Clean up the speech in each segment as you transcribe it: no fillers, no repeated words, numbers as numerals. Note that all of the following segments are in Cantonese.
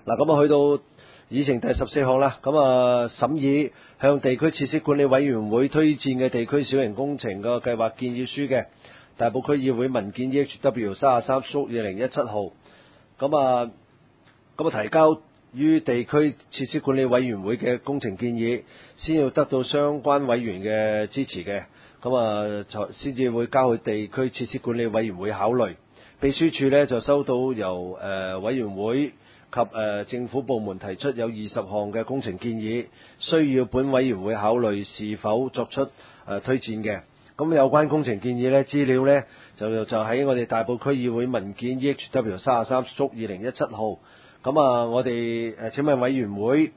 嗱，咁啊去到議程第14項啦，咁啊審議向地區設施管理委員會推薦嘅地區小型工程個計劃建議書嘅大埔區議會文件 EHW33/2017 號，咁啊提交於地區設施管理委員會嘅工程建議，先要得到相關委員嘅支持嘅，咁啊先至會交去地區設施管理委員會考慮。秘書處呢就收到由委員會及政府部門提出有20項嘅工程建議，需要本委員會考慮是否作出推薦嘅。咁有關工程建議呢，資料呢就喺我哋大埔區議會文件 EHW33/2017 號。咁啊，我哋請問委員會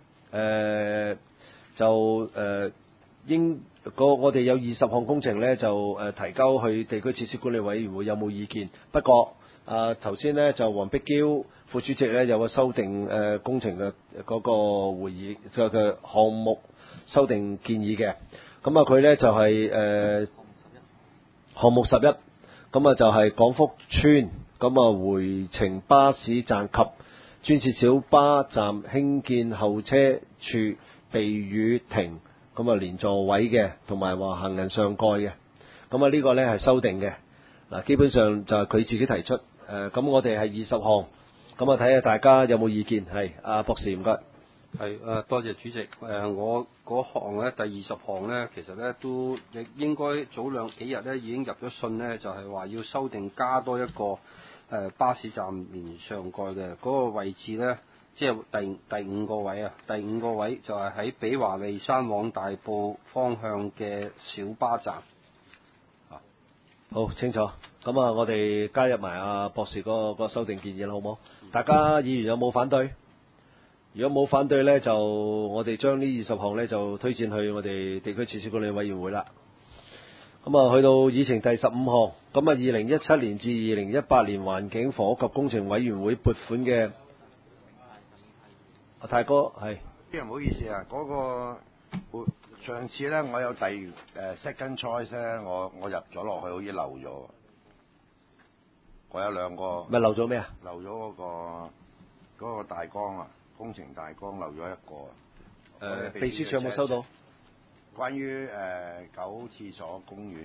我哋有20項工程呢，就提交去地區設施管理委員會，有冇意見？不過頭先呢，就黃碧嬌副主席呢，有個修訂工程嘅嗰個會議嘅項目修訂建議嘅。咁啊佢呢就係項目11，咁啊就係廣福邨咁啊回程巴士站及專設小巴站興建候車處避雨亭，咁啊連座位嘅，同埋話行人上蓋嘅。咁啊呢個呢係修訂嘅。嗱，基本上就係佢自己提出。咁我哋係20項，咁啊睇下大家有冇意見。係博士唔該。 係多謝主席。我嗰項咧第20項咧，其實咧都應該早幾日咧已經入咗信咧，就係話要修訂加多一個巴士站連上蓋嘅嗰個位置咧，即係第5個位啊。第5個位就係喺比華利山往大埔方向嘅小巴站。 好清楚。咁啊，我哋加入埋阿博士嗰個修訂建議啦，好唔好？大家議員有冇反對？如果冇反對呢，就我哋將呢20項呢，就推薦去我哋地區設施管理委員會啦。咁啊，去到議程第15項，咁啊2017年至2018年環境房屋及工程委員會撥款嘅，阿泰哥係。 唔好意思啊，嗰個上次呢，我有second choice 呢，我入咗落去，好似漏咗。我有2個。 咪漏咗咩啊？ 漏咗嗰個大綱啊，工程大綱漏咗1個。 秘書處有冇收到？ 關於9廁所公園。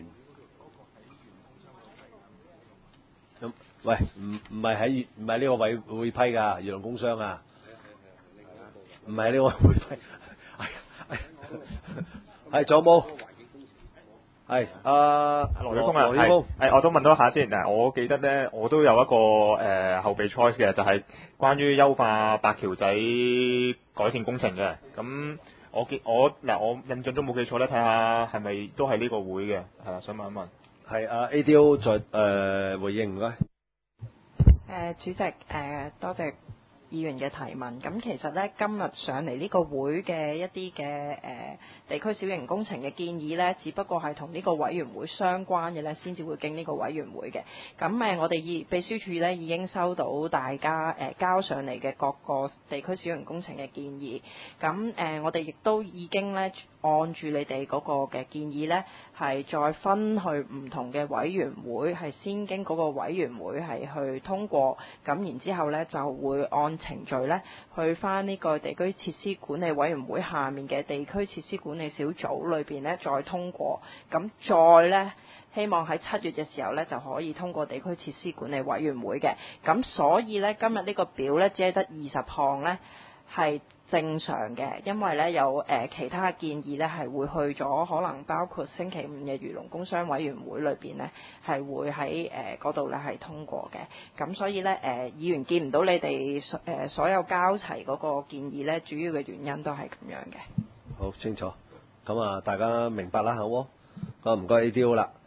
咁喂，唔係呢個委會批㗎，漁農工商啊。唔係呢個會批。係仲有冇？係羅宇峰啊，係我都問多一下先。嗱，我記得咧，我都有一個後備 choice 嘅，就係關於優化白橋仔改善工程嘅。咁我印象中冇記錯咧，睇下係咪都係呢個會嘅，係啦，想問一問。 係ADO 再回應唔該。 主席多謝議員嘅提問。咁其實咧，今日上嚟呢個會嘅一啲嘅地區小型工程嘅建議呢，只不過係同呢個委員會相關嘅呢，先至會經呢個委員會嘅。咁我哋秘書處呢已經收到大家交上嚟嘅各個地區小型工程嘅建議。咁我哋亦都已經呢按住你哋嗰個嘅建議呢，係再分去唔同嘅委員會，係先經嗰個委員會係去通過。咁然之後呢，就會按程序呢去翻呢個地區設施管理委員會下面嘅地區設施管理小組裏邊呢再通過，咁再呢，希望喺7月嘅時候呢就可以通過地區設施管理委員會嘅。咁所以呢，今日呢個表呢，只係得20項呢係正常嘅，因為呢有其他建議呢係會去咗，可能包括星期5嘅漁農工商委員會裏邊呢係會喺嗰度呢係通過嘅。咁所以呢，議員見唔到你哋所有交齊嗰個建議呢，主要嘅原因都係咁樣嘅。 好清楚。咁啊，大家明白啦，好冇？唔該 ADO 啦。